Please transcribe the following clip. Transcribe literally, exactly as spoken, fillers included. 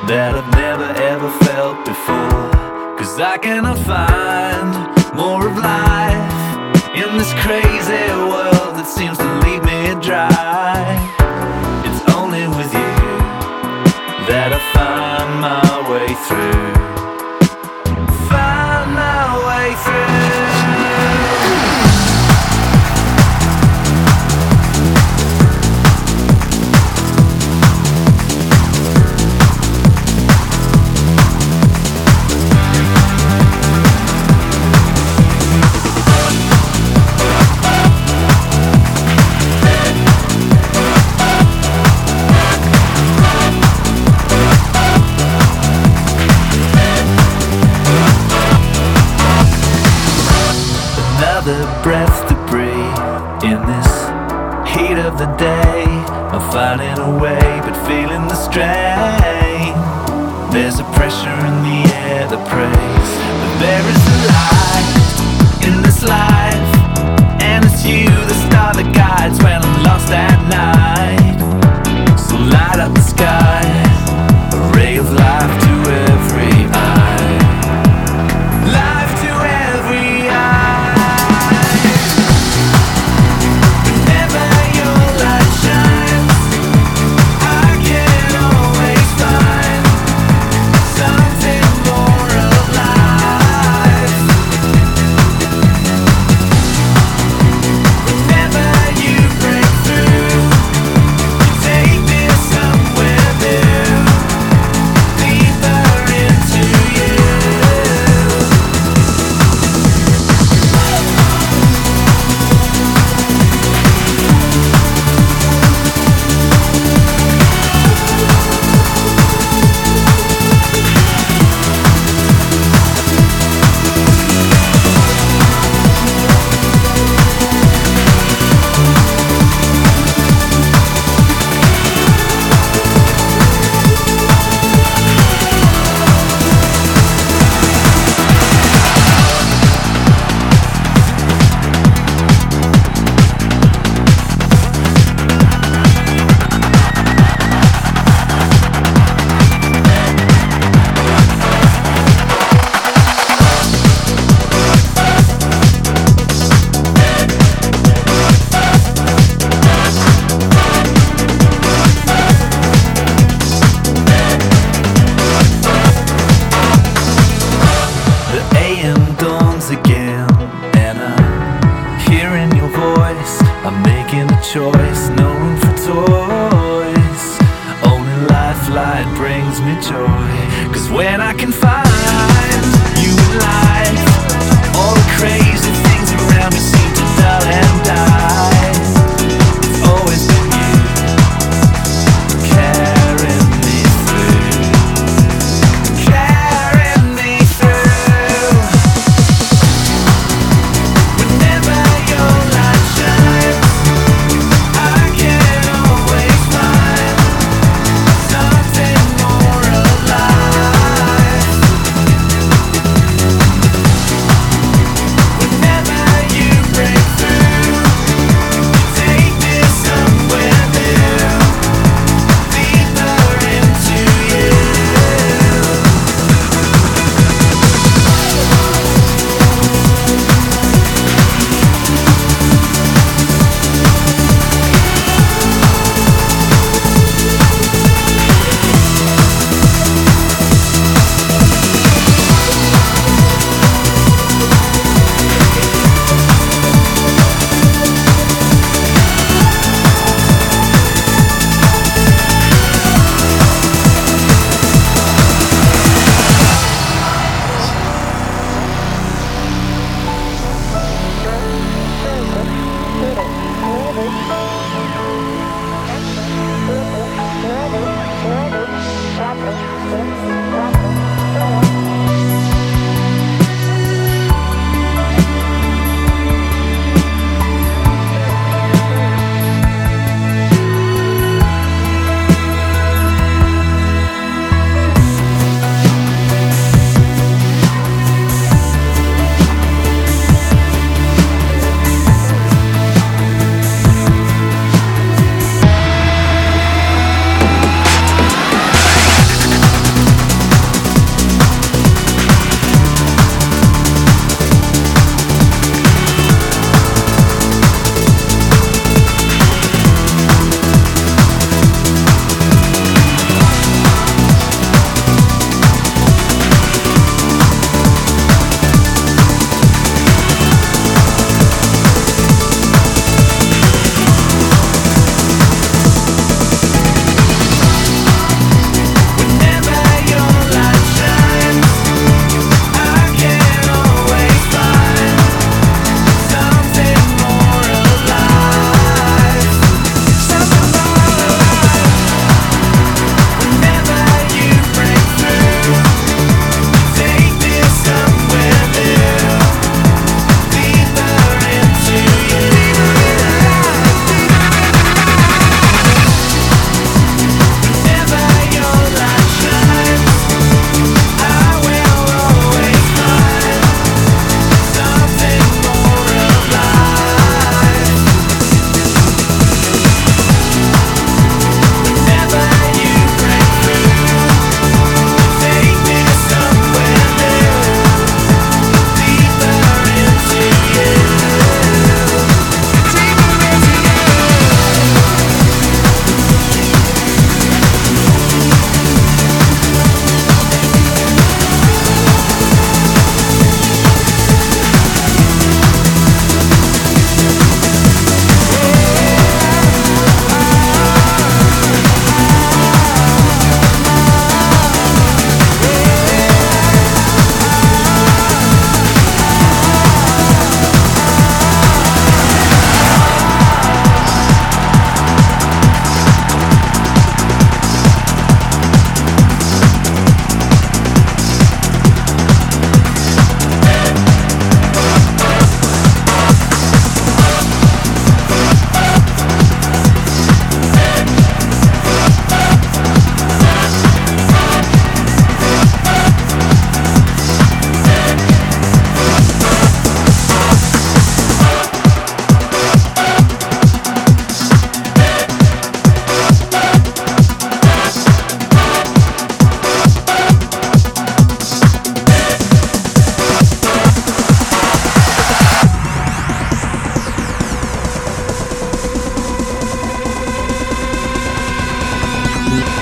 that I've never ever felt before. Cause I cannot find more of life in this crazy world that seems to leave me dry. It's only with you that I find my way through. Find my way through. Another breath to breathe in this heat of the day. I'm finding a way, but feeling the strain. There's a pressure in the air that prays, but there is a light in this life, and it's you, the star that guides when I'm lost at night. So light up the sky, a ray of life to every eye. Life to every eye. Choice, no room for toys. Only lifeline brings me joy. Cause when I can find you in life, all the crazy things around me seem to dull and die.